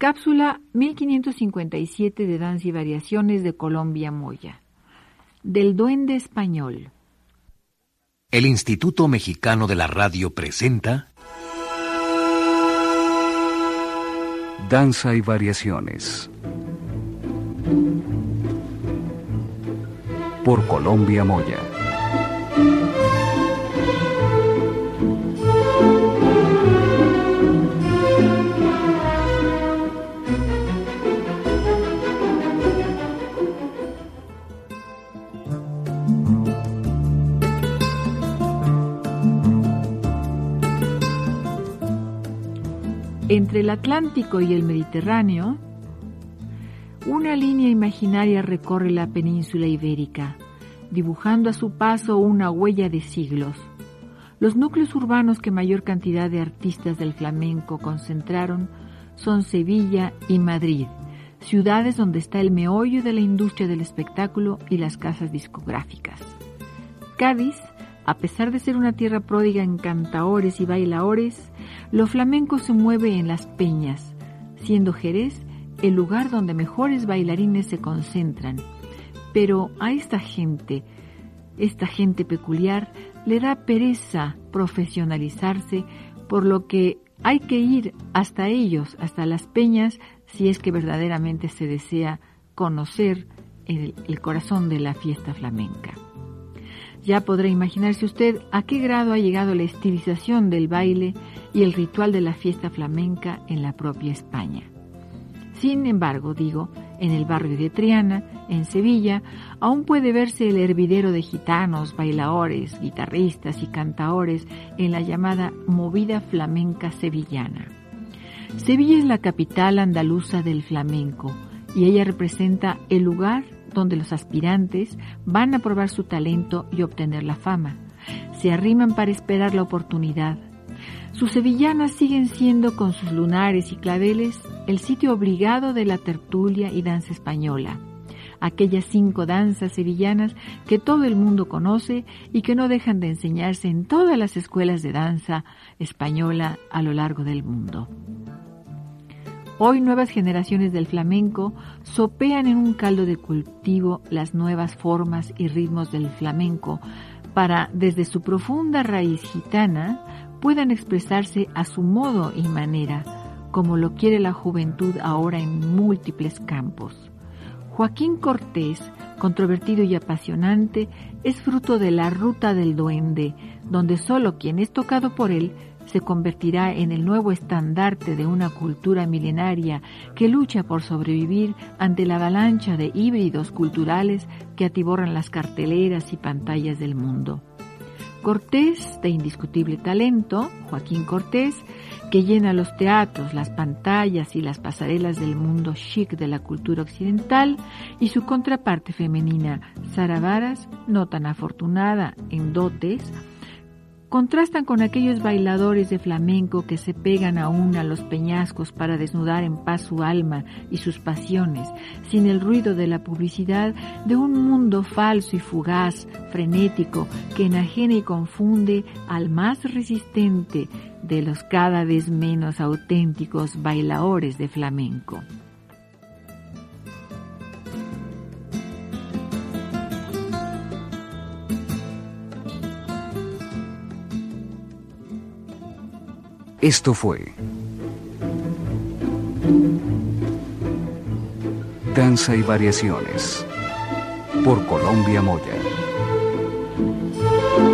Cápsula 1557 de Danza y Variaciones de Colombia Moya. Del Duende Español. El Instituto Mexicano de la Radio presenta Danza y Variaciones por Colombia Moya. Entre el Atlántico y el Mediterráneo, una línea imaginaria recorre la península ibérica, dibujando a su paso una huella de siglos. Los núcleos urbanos que mayor cantidad de artistas del flamenco concentraron son Sevilla y Madrid, ciudades donde está el meollo de la industria del espectáculo y las casas discográficas. Cádiz, a pesar de ser una tierra pródiga en cantaores y bailaores, lo flamenco se mueve en las peñas, siendo Jerez el lugar donde mejores bailarines se concentran. Pero a esta gente peculiar, le da pereza profesionalizarse, por lo que hay que ir hasta ellos, hasta las peñas, si es que verdaderamente se desea conocer el corazón de la fiesta flamenca. Ya podrá imaginarse usted a qué grado ha llegado la estilización del baile y el ritual de la fiesta flamenca en la propia España. Sin embargo, en el barrio de Triana, en Sevilla, aún puede verse el hervidero de gitanos, bailaores, guitarristas y cantaores en la llamada movida flamenca sevillana. Sevilla es la capital andaluza del flamenco y ella representa el lugar donde los aspirantes van a probar su talento y obtener la fama. Se arriman para esperar la oportunidad. Sus sevillanas siguen siendo, con sus lunares y claveles, el sitio obligado de la tertulia y danza española. Aquellas 5 danzas sevillanas que todo el mundo conoce y que no dejan de enseñarse en todas las escuelas de danza española a lo largo del mundo. Hoy nuevas generaciones del flamenco sopean en un caldo de cultivo las nuevas formas y ritmos del flamenco para, desde su profunda raíz gitana, puedan expresarse a su modo y manera, como lo quiere la juventud ahora en múltiples campos. Joaquín Cortés, controvertido y apasionante, es fruto de la ruta del duende, donde solo quien es tocado por él se convertirá en el nuevo estandarte de una cultura milenaria que lucha por sobrevivir ante la avalancha de híbridos culturales que atiborran las carteleras y pantallas del mundo. Cortés, de indiscutible talento, Joaquín Cortés, que llena los teatros, las pantallas y las pasarelas del mundo chic de la cultura occidental, y su contraparte femenina, Sara Varas, no tan afortunada en dotes, contrastan con aquellos bailadores de flamenco que se pegan aún a los peñascos para desnudar en paz su alma y sus pasiones, sin el ruido de la publicidad de un mundo falso y fugaz, frenético, que enajena y confunde al más resistente de los cada vez menos auténticos bailadores de flamenco. Esto fue Danza y Variaciones por Colombia Moya.